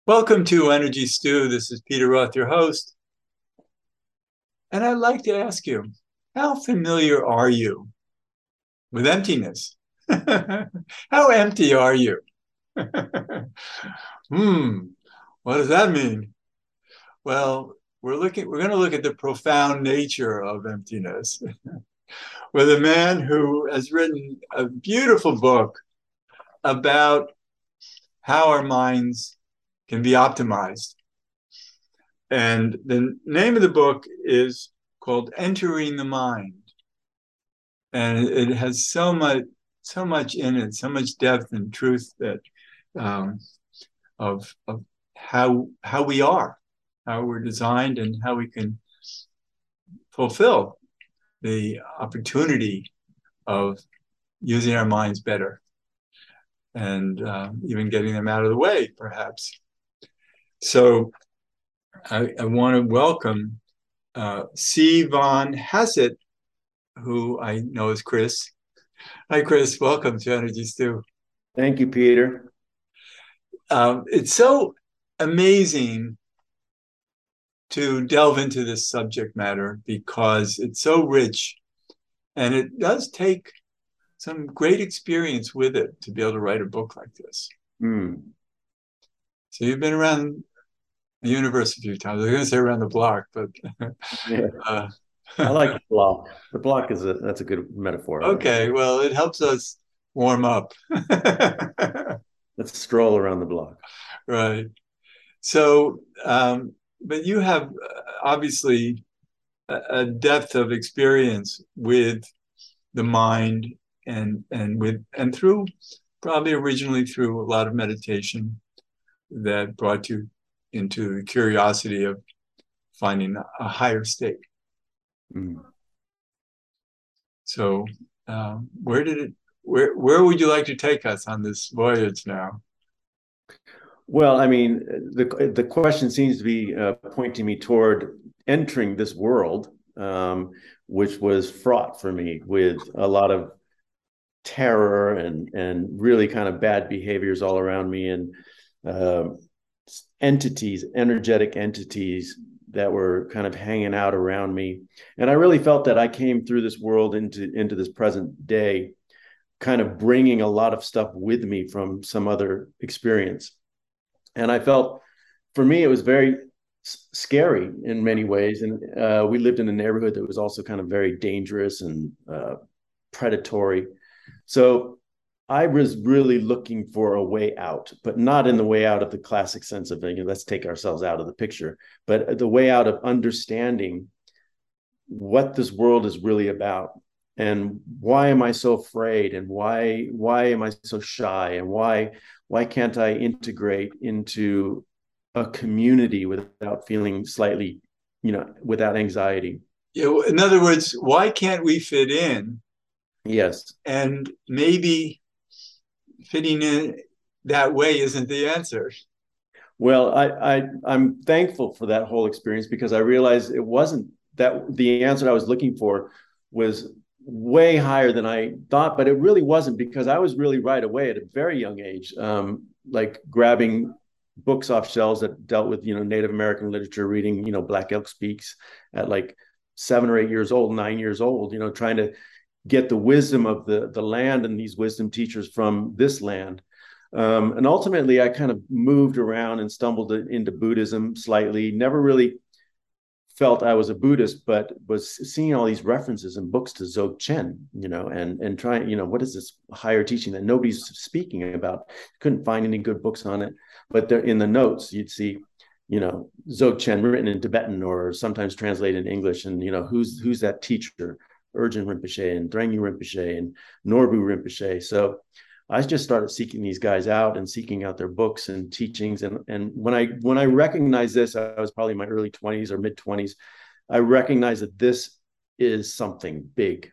Welcome to Energy Stew. This is Peter Roth, your host. And I'd like to ask you, how familiar are you with emptiness? How empty are you? hmm, what does that mean? Well, we're going to look at the profound nature of emptiness with a man who has written a beautiful book about how our minds can be optimized. And the name of the book is called Entering the Mind. And it has so much in it, so much depth and truth that um, of how we are, how we're designed, and how we can fulfill the opportunity of using our minds better and even getting them out of the way, perhaps. So I want to welcome C. Von Hassett, who I know is Chris. Hi, Chris. Welcome to Energy Stew. Thank you, Peter. It's so amazing to delve into this subject matter because it's so rich and it does take some great experience with it to be able to write a book like this. Mm. So you've been around the universe a few times. I was going to say around the block, but Yeah, uh, I like the block. The block is that's a good metaphor, I think. okay. Well, it helps us warm up. Let's stroll around the block. Right. So, but you have obviously a depth of experience with the mind and through probably originally through a lot of meditation that brought you into the curiosity of finding a higher state. Mm. So, where did it? Where would you like to take us on this voyage now? Well, I mean, the question seems to be pointing me toward entering this world, which was fraught for me with a lot of terror and really kind of bad behaviors all around me, and uh, entities, energetic entities that were kind of hanging out around me. And I really felt that I came through this world into this present day, kind of bringing a lot of stuff with me from some other experience. And I felt, for me, it was very scary in many ways. And we lived in a neighborhood that was also kind of very dangerous and predatory. So I was really looking for a way out, but not in the way out of the classic sense of, let's take ourselves out of the picture, but the way out of understanding what this world is really about, and why am I so afraid, and why am I so shy, and why can't I integrate into a community without feeling slightly, without anxiety. Yeah, in other words, why can't we fit in? Yes. And maybe fitting in that way isn't the answer. Well, I'm thankful for that whole experience, because I realized it wasn't that the answer I was looking for was way higher than I thought, but it really wasn't, because I was really right away at a very young age, like grabbing books off shelves that dealt with, Native American literature, reading, Black Elk Speaks at like 7 or 8 years old, 9 years old, trying to get the wisdom of the land and these wisdom teachers from this land. And ultimately, I kind of moved around and stumbled into Buddhism slightly. Never really felt I was a Buddhist, but was seeing all these references in books to Dzogchen, and trying, what is this higher teaching that nobody's speaking about? Couldn't find any good books on it, but there in the notes you'd see, Dzogchen written in Tibetan or sometimes translated in English, and who's that teacher? Urgent Rinpoche and Drengu Rinpoche and Norbu Rinpoche. So I just started seeking these guys out and seeking out their books and teachings. And when I recognized this, I was probably in my early 20s or mid 20s. I recognized that this is something big.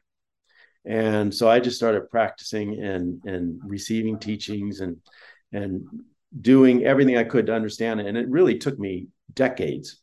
And so I just started practicing and receiving teachings and doing everything I could to understand it. And it really took me decades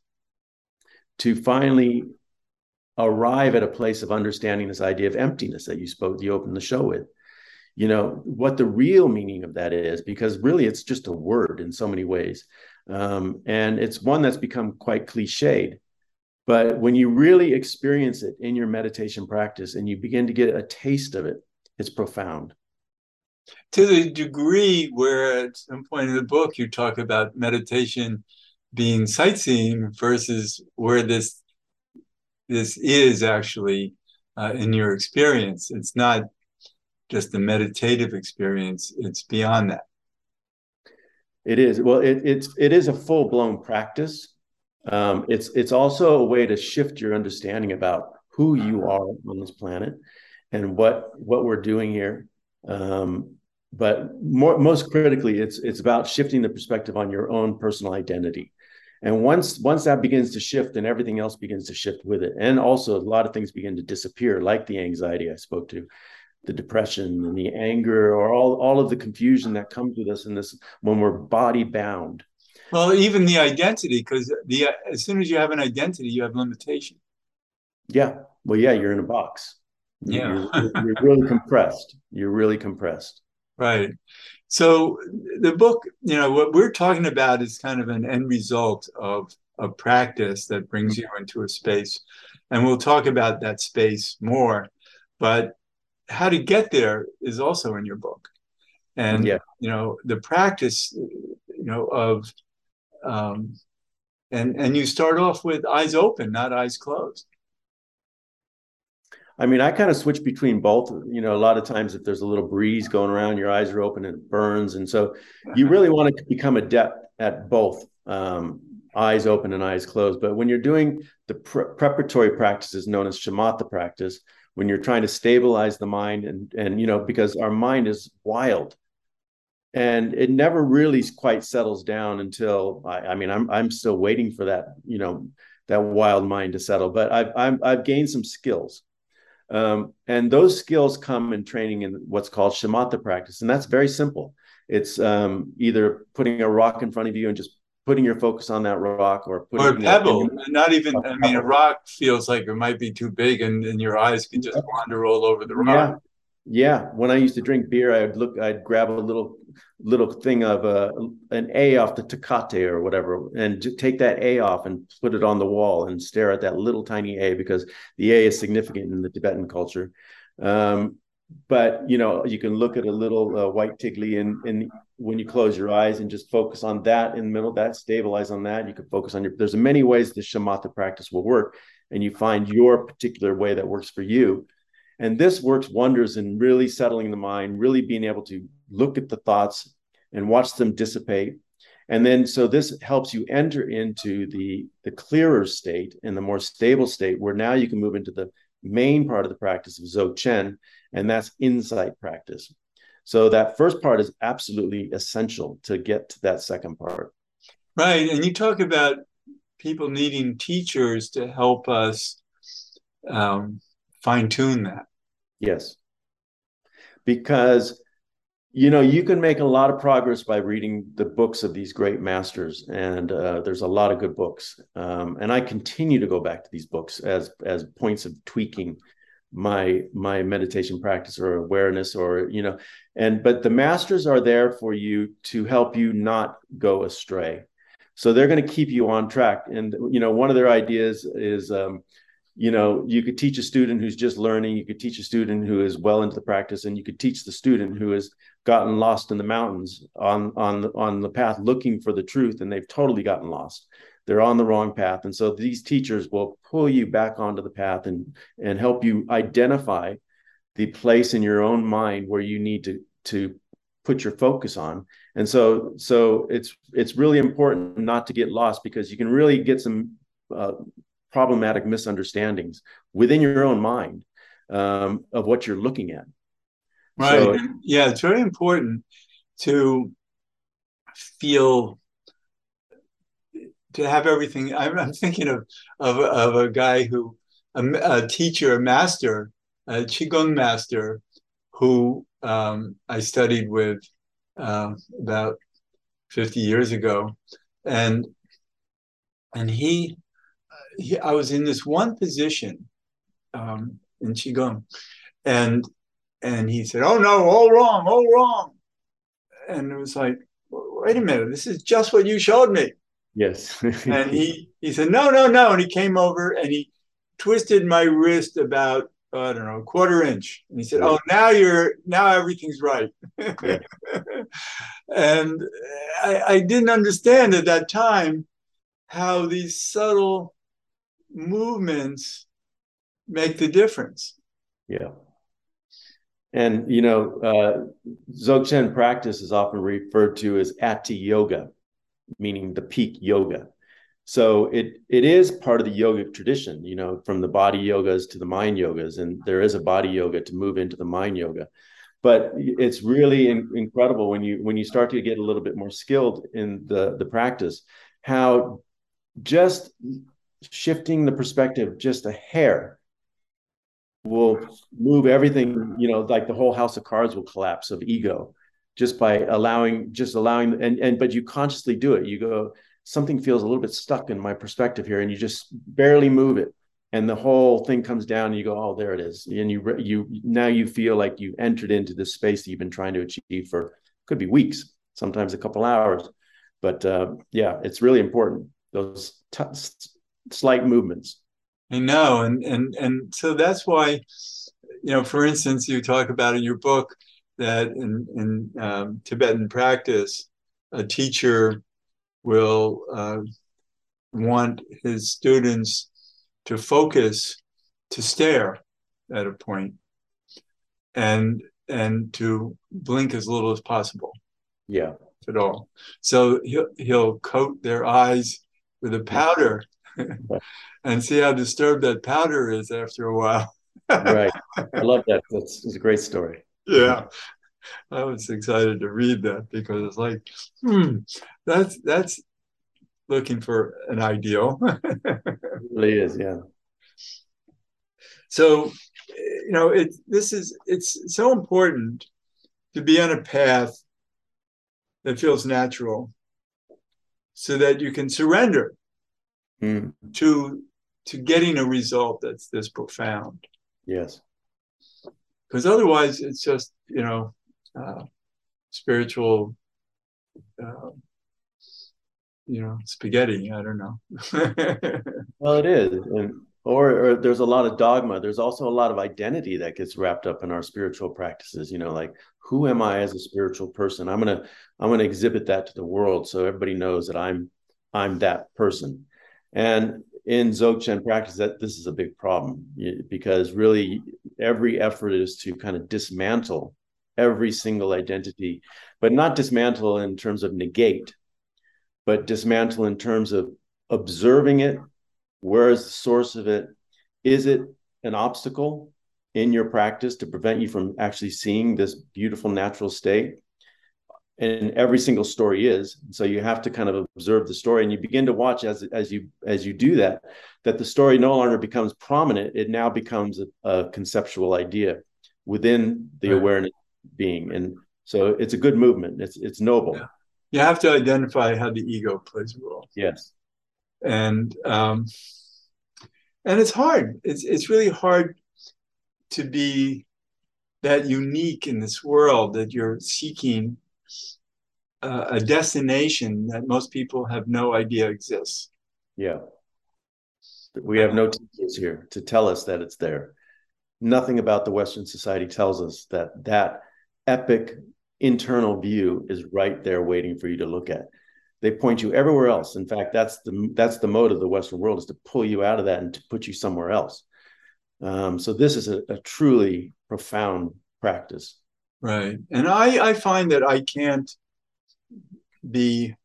to finally arrive at a place of understanding this idea of emptiness that you opened the show with. What the real meaning of that is, because really it's just a word in so many ways. And it's one that's become quite cliched. But when you really experience it in your meditation practice and you begin to get a taste of it, it's profound. To the degree where at some point in the book you talk about meditation being sightseeing versus where this is actually in your experience. It's not just a meditative experience, it's beyond that. It is. Well, it is a full blown practice. It's also a way to shift your understanding about who you are on this planet and what we're doing here. But most critically, it's about shifting the perspective on your own personal identity. And once that begins to shift, then everything else begins to shift with it. And also, a lot of things begin to disappear, like the anxiety I spoke to, the depression and the anger, or all of the confusion that comes with us in this when we're body bound. Well, even the identity, because as soon as you have an identity, you have limitation. Yeah. Well, yeah, you're in a box. Yeah. You're really compressed. You're really compressed. Right. So the book, what we're talking about is kind of an end result of a practice that brings you into a space. And we'll talk about that space more. But how to get there is also in your book. And, Yeah. The practice, of, and you start off with eyes open, not eyes closed. I mean, I kind of switch between both. A lot of times if there's a little breeze going around, your eyes are open and it burns. And so you really want to become adept at both, eyes open and eyes closed. But when you're doing the preparatory practices known as shamatha practice, when you're trying to stabilize the mind and because our mind is wild and it never really quite settles down until I'm still waiting for that wild mind to settle. But I've gained some skills. And those skills come in training in what's called shamatha practice. And that's very simple. It's either putting a rock in front of you and just putting your focus on that rock or Or a putting pebble, not even, a rock feels like it might be too big and your eyes can just wander all over the rock. Yeah. Yeah. When I used to drink beer, I'd grab a little thing of an A off the Tecate or whatever, and take that A off and put it on the wall and stare at that little tiny A because the A is significant in the Tibetan culture. But you can look at a little white tigli in when you close your eyes and just focus on that in the middle, that stabilize on that. You can focus on there's many ways the shamatha practice will work, and you find your particular way that works for you. And this works wonders in really settling the mind, really being able to look at the thoughts and watch them dissipate. And then, so this helps you enter into the clearer state and the more stable state where now you can move into the main part of the practice of Dzogchen, and that's insight practice. So that first part is absolutely essential to get to that second part. Right. And you talk about people needing teachers to help us fine tune that. Yes. Because you can make a lot of progress by reading the books of these great masters, and there's a lot of good books. And I continue to go back to these books as points of tweaking my meditation practice or awareness, but the masters are there for you to help you not go astray. So they're going to keep you on track. And one of their ideas is you could teach a student who's just learning, you could teach a student who is well into the practice, and you could teach the student who has gotten lost in the mountains on the path looking for the truth, and they've totally gotten lost. They're on the wrong path. And so these teachers will pull you back onto the path and help you identify the place in your own mind where you need to put your focus on. And so it's really important not to get lost, because you can really get some problematic misunderstandings within your own mind of what you're looking at. Right. So, yeah, it's very important to feel, to have everything. I'm thinking of a guy who, a teacher, a master, a Qigong master, who I studied with about 50 years ago. And I was in this one position in Qigong, and he said, "Oh no, all wrong, all wrong." And it was like, wait a minute, this is just what you showed me. Yes. And he said, no, no, no. And he came over and he twisted my wrist about, I don't know, a quarter inch. And he said, Yeah. oh, now everything's right. Yeah. And I didn't understand at that time how these subtle movements make the difference. Yeah. And, Dzogchen practice is often referred to as Ati Yoga, meaning the peak yoga. So it is part of the yogic tradition, from the body yogas to the mind yogas, and there is a body yoga to move into the mind yoga. But it's really incredible when you start to get a little bit more skilled in the practice, how just shifting the perspective just a hair will move everything, like the whole house of cards will collapse of ego just by allowing, but you consciously do it. You go, something feels a little bit stuck in my perspective here, and you just barely move it. And the whole thing comes down and you go, oh, there it is. And now you feel like you entered into this space that you've been trying to achieve for, could be weeks, sometimes a couple hours. But yeah, it's really important. Those slight movements. I know, and so that's why, for instance, you talk about in your book that in Tibetan practice, a teacher will want his students to focus, to stare at a point, and to blink as little as possible. Yeah. At all. So he'll coat their eyes with a powder and see how disturbed that powder is after a while. Right. I love that. It's a great story. Yeah. I was excited to read that because it's like, that's looking for an ideal. It really is, yeah. So, it's so important to be on a path that feels natural so that you can surrender to getting a result that's this profound. Yes. Because otherwise it's just, spiritual, spaghetti. I don't know. Well, it is. Or there's a lot of dogma. There's also a lot of identity that gets wrapped up in our spiritual practices, like, who am I as a spiritual person? I'm gonna exhibit that to the world so everybody knows that I'm that person. And in Dzogchen practice, that this is a big problem, because really every effort is to kind of dismantle every single identity, but not dismantle in terms of negate, but dismantle in terms of observing it. Where is the source of it? Is it an obstacle in your practice to prevent you from actually seeing this beautiful natural state? And every single story is. So you have to kind of observe the story, and you begin to watch as you do that the story no longer becomes prominent. It now becomes a conceptual idea within the awareness being. And so it's a good movement. It's noble. Yeah. You have to identify how the ego plays a role. Yes. And it's hard. It's really hard to be that unique in this world, that you're seeking a destination that most people have no idea exists. Yeah. We have no teachers here to tell us that it's there. Nothing about the Western society tells us that epic internal view is right there waiting for you to look at. They point you everywhere else. In fact, that's the mode of the Western world, is to pull you out of that and to put you somewhere else. So this is a truly profound practice. Right. And I find that I can't be,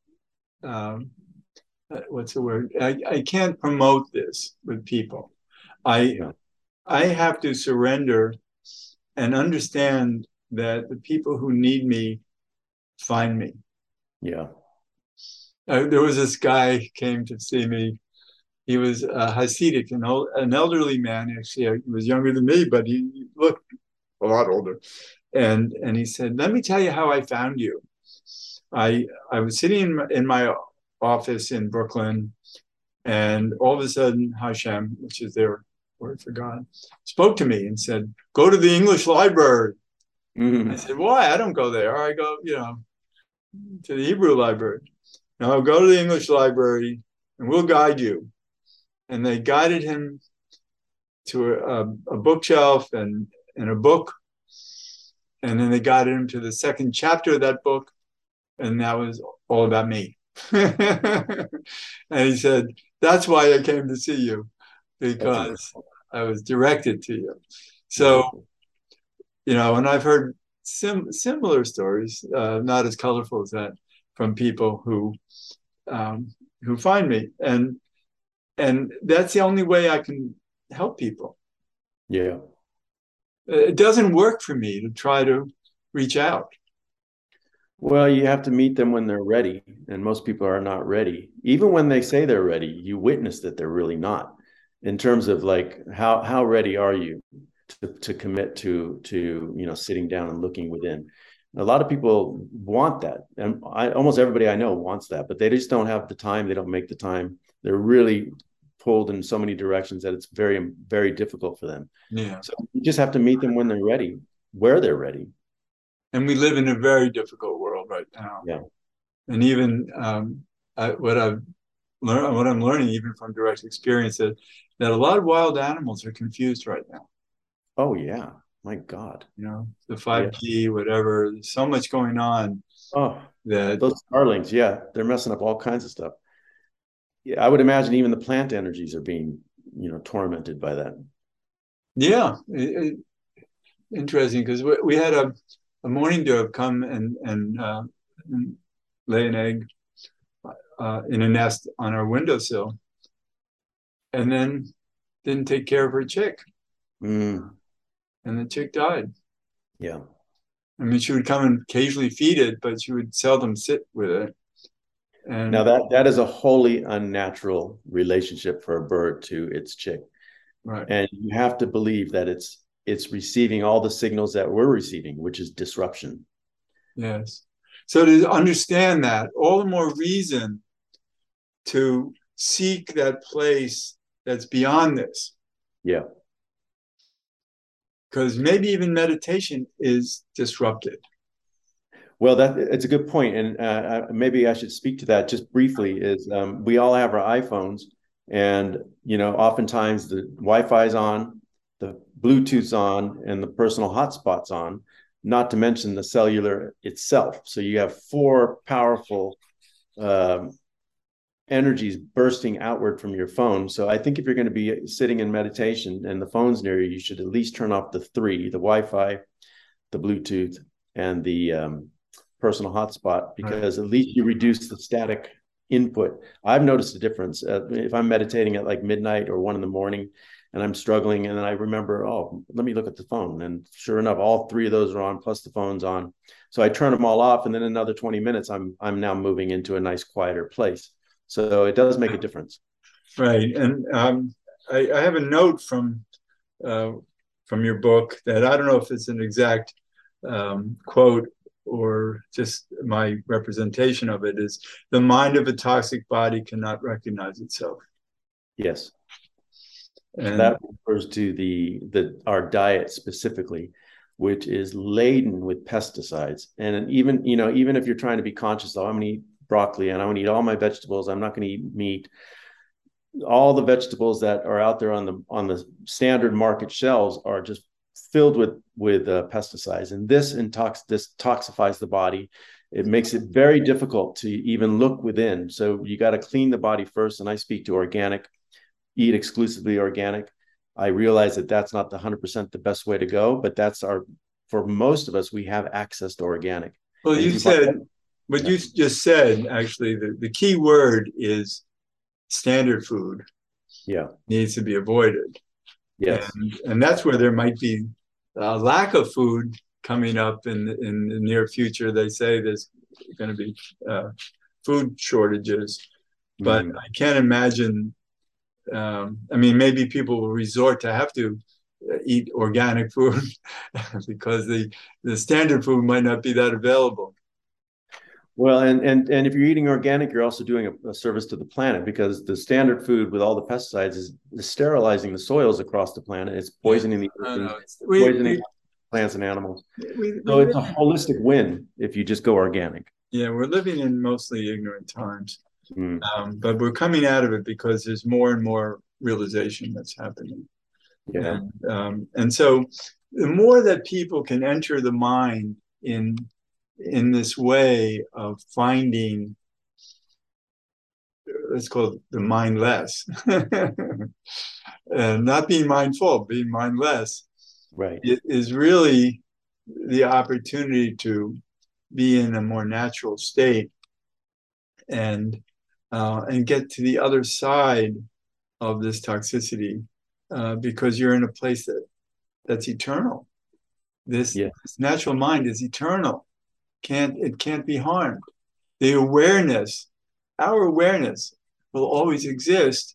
what's the word? I can't promote this with people. I have to surrender and understand that the people who need me find me. Yeah. There was this guy came to see me. He was Hasidic, an elderly man. Actually, he was younger than me, but he looked a lot older. And he said, "Let me tell you how I found you. I was sitting in my office in Brooklyn, and all of a sudden, Hashem, which is their word for God, spoke to me and said, 'Go to the English library.'" I said, "Why? I don't go there. I go, to the Hebrew library. Now go to the English library and we'll guide you. And they guided him to a bookshelf and a book. And then they guided him to the second chapter of that book. And that was all about me. And he said, that's why I came to see you, because I was directed to you. So, and I've heard similar stories, not as colorful as that, from people who find me, and that's the only way I can help people. Yeah. It doesn't work for me to try to reach out. Well, you have to meet them when they're ready, and most people are not ready. Even when they say they're ready, you witness that they're really not. In terms of like how ready are you to commit to sitting down and looking within. A lot of people want that, and almost everybody I know wants that, but they just don't have the time. They don't make the time. They're really pulled in so many directions that it's very, very difficult for them. Yeah. So you just have to meet them when they're ready, where they're ready. And we live in a very difficult world right now. Yeah. And even what I'm learning, even from direct experience, that a lot of wild animals are confused right now. Oh yeah, my God. The 5G, whatever. There's so much going on. Oh, that those starlings, yeah, they're messing up all kinds of stuff. Yeah, I would imagine even the plant energies are being, tormented by that. Yeah, interesting, because we had a mourning dove come and lay an egg in a nest on our windowsill, and then didn't take care of her chick, and the chick died. Yeah. I mean, she would come and occasionally feed it, but she would seldom sit with it. And now that is a wholly unnatural relationship for a bird to its chick. Right. And you have to believe that it's receiving all the signals that we're receiving, which is disruption. Yes. So to understand that, all the more reason to seek that place that's beyond this. Yeah. Because maybe even meditation is disrupted. Well, it's a good point, and maybe I should speak to that just briefly. Is we all have our iPhones, and oftentimes the Wi-Fi is on, the Bluetooth's on, and the personal hotspot's on. Not to mention the cellular itself. So you have four powerful energies bursting outward from your phone. So I think if you're going to be sitting in meditation and the phone's near you, you should at least turn off the three: the Wi-Fi, the Bluetooth, and the personal hotspot, because at least you reduce the static input. I've noticed a difference. If I'm meditating at like midnight or 1 a.m. and I'm struggling, and then I remember, oh, let me look at the phone. And sure enough, all three of those are on, plus the phone's on. So I turn them all off, and then another 20 minutes, I'm now moving into a nice, quieter place. So it does make a difference. Right. And I have a note from your book that I don't know if it's an exact quote or just my representation of it, is the mind of a toxic body cannot recognize itself. Yes. And that refers to our diet specifically, which is laden with pesticides. And even if you're trying to be conscious, oh, I'm going to eat broccoli and I'm going to eat all my vegetables, I'm not going to eat meat. All the vegetables that are out there on the standard market shelves are just filled with pesticides, and this toxifies the body. It makes it very difficult to even look within. So you got to clean the body first. And I speak to organic, eat exclusively organic. I realize that that's not the 100% the best way to go, but for most of us, we have access to organic. Well, you just said, actually, the key word is standard food. Yeah. Needs to be avoided. Yes. And that's where there might be a lack of food coming up in the near future. They say there's going to be food shortages, but I can't imagine. Maybe people will resort to have to eat organic food because the standard food might not be that available. Well, and if you're eating organic, you're also doing a service to the planet, because the standard food with all the pesticides is sterilizing the soils across the planet. It's poisoning the earth, poisoning plants and animals. So it's a holistic win if you just go organic. Yeah, we're living in mostly ignorant times, Mm, but we're coming out of it because there's more and more realization that's happening. yeah. And so the more that people can enter the mind in this way of finding, let's call it the mindless, and not being mindful, being mindless, Right. it is really the opportunity to be in a more natural state and get to the other side of this toxicity because you're in a place that's eternal. Yeah. This natural mind is eternal. Can't be harmed. The awareness, our awareness, will always exist,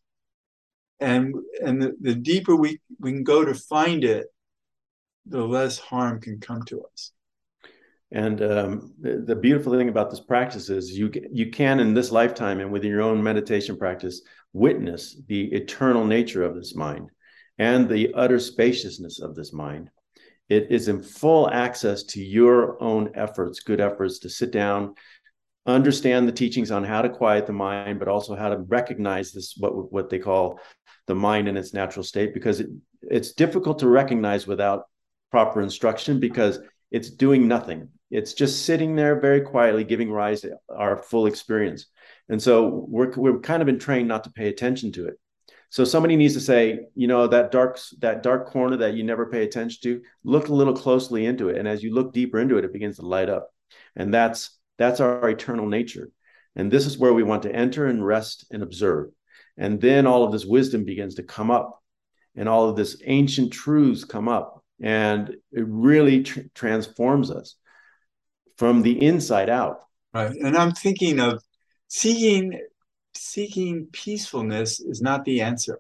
and the deeper we can go to find it, the less harm can come to us. And the beautiful thing about this practice is you can in this lifetime and within your own meditation practice witness the eternal nature of this mind and the utter spaciousness of this mind. It is in full access to your own efforts, good efforts to sit down, understand the teachings on how to quiet the mind, but also how to recognize this, what they call the mind in its natural state, because it's difficult to recognize without proper instruction because it's doing nothing. It's just sitting there very quietly, giving rise to our full experience. And so we're kind of been trained not to pay attention to it. So somebody needs to say, that dark corner that you never pay attention to, look a little closely into it. And as you look deeper into it, it begins to light up. And that's our eternal nature. And this is where we want to enter and rest and observe. And then all of this wisdom begins to come up and all of this ancient truths come up. And it really transforms us from the inside out. Right. And I'm thinking of seeking seeking peacefulness is not the answer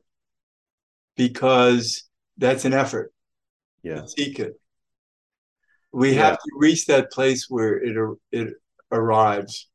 because that's an effort Yeah. to seek it. We have Yeah. to reach that place where it arrives.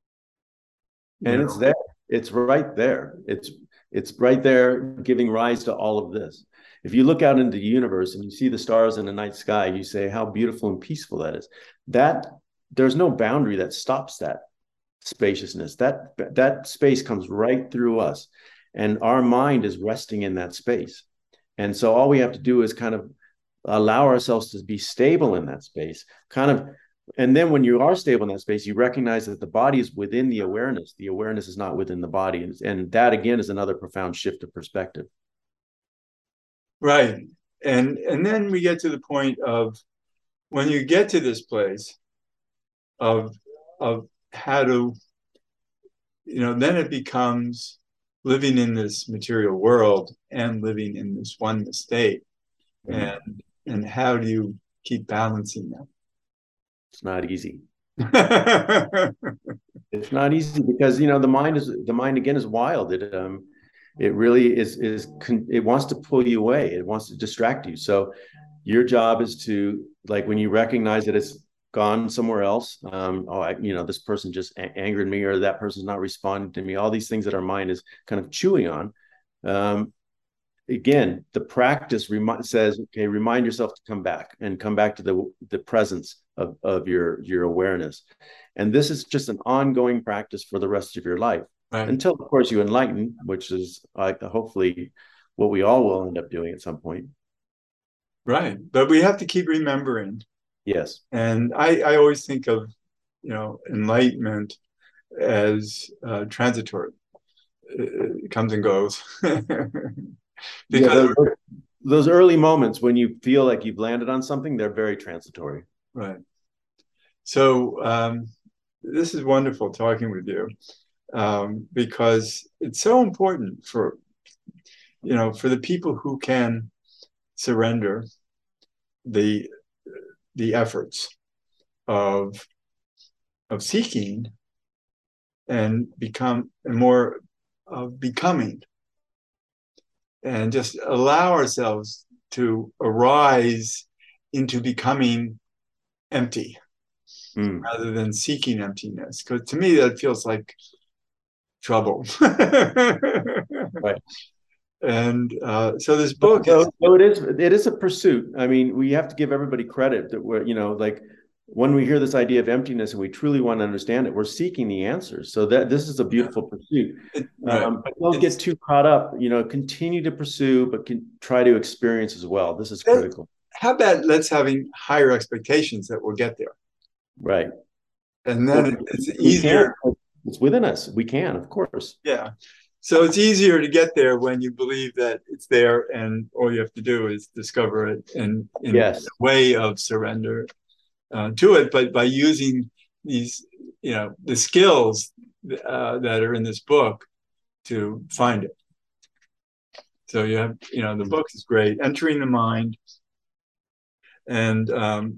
You And know, it's there. It's right there. It's right there giving rise to all of this. If you look out into the universe and you see the stars in the night sky, you say how beautiful and peaceful that is. That there's no boundary that stops that spaciousness. That space comes right through us. And our mind is resting in that space. And so all we have to do is kind of allow ourselves to be stable in that space, kind of. And then when you are stable in that space, you recognize that the body is within the awareness. The awareness is not within the body. And that again is another profound shift of perspective. right? And then we get to the point of when you get to this place of of how to, then it becomes living in this material world and living in this one state, Mm. and how do you keep balancing It's not easy. that? It's not easy because the mind again is wild. It really it wants to pull you away. It wants to distract you. So your job is to, like, when you recognize that it's gone somewhere else. This person just angered me, or that person's not responding to me. All these things that our mind is kind of chewing on. Um, Again, the practice says, okay, remind yourself to come back to the presence of your awareness. And this is just an ongoing practice for the rest of your life Right, until, of course, you enlighten, which is hopefully what we all will end up doing at some point. right. But we have to keep remembering. Yes. And I always think of, enlightenment as transitory. It comes and goes. Yeah, Because, those early moments when you feel like you've landed on something, they're very transitory. right. So this is wonderful talking with you, because it's so important for the people who can surrender the the efforts of seeking and become more of becoming, and just allow ourselves to arise into becoming empty Mm. rather than seeking emptiness. Because to me, that feels like trouble. Right. And so this book is, So it is a pursuit. I mean, we have to give everybody credit that we're, like when we hear this idea of emptiness and we truly want to understand it, we're seeking the answers. So that this is a Yeah. beautiful pursuit. Right. But don't get too caught up. Continue to pursue, but can try to experience as well. This is critical. How about let's having higher expectations that we'll get there, Right. and Well, then it's we can. easier. It's within us. We can, of course. Yeah. So it's easier to get there when you believe that it's there, and all you have to do is discover it in a Yes. way of surrender to it. But by using these, the skills that are in this book to find it. So you have, the book is great. Entering the Mind, and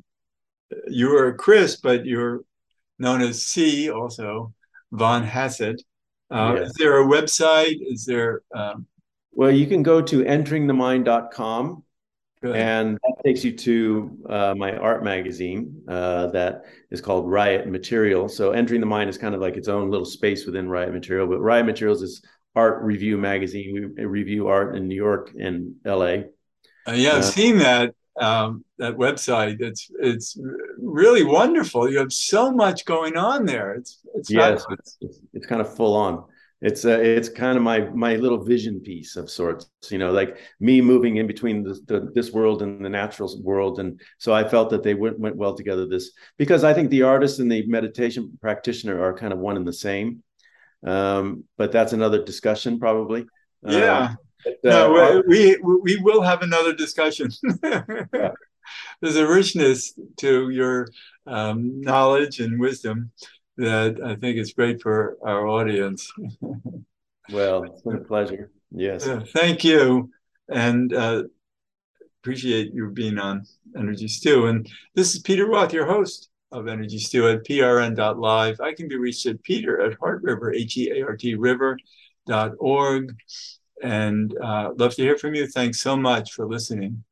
you are Chris, but you're known as C also, Von Hassett. Yes. Is there a website? Is there? Well, you can go to enteringthemind.com, Good. and that takes you to my art magazine that is called Riot Material. So Entering the Mind is kind of like its own little space within Riot Material, but Riot Materials is art review magazine. We review art in New York and LA. Yeah, I've seen that website. It's really wonderful. You have so much going on there. It's Yes, fabulous. it's kind of full on. It's kind of my little vision piece of sorts, like me moving in between this world and the natural world. And so I felt that they went well together, this, because I think the artist and the meditation practitioner are kind of one and the same. But that's another discussion probably. Yeah. But, No, we will have another discussion. yeah. There's a richness to your knowledge and wisdom that I think is great for our audience. Well, it's been a pleasure. Yes. Thank you, and appreciate you being on Energy Stew. And this is Peter Roth, your host of Energy Stew at prn.live. I can be reached at Peter at Heart River, HEART River.org. And love to hear from you. Thanks so much for listening.